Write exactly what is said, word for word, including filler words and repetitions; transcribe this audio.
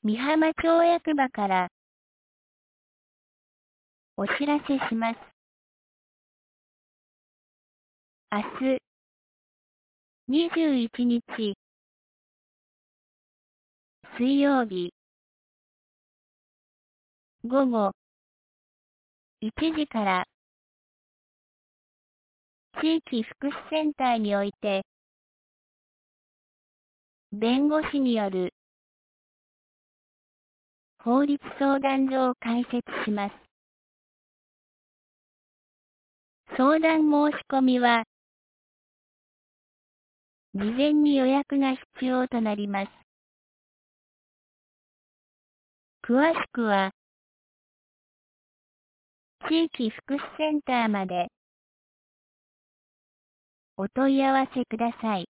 美浜町役場からお知らせします。明日、にじゅういちにち、水曜日、午後いちじから、地域福祉センターにおいて、弁護士による法律相談所を開設します。相談申し込みは、事前に予約が必要となります。詳しくは、地域福祉センターまでお問い合わせください。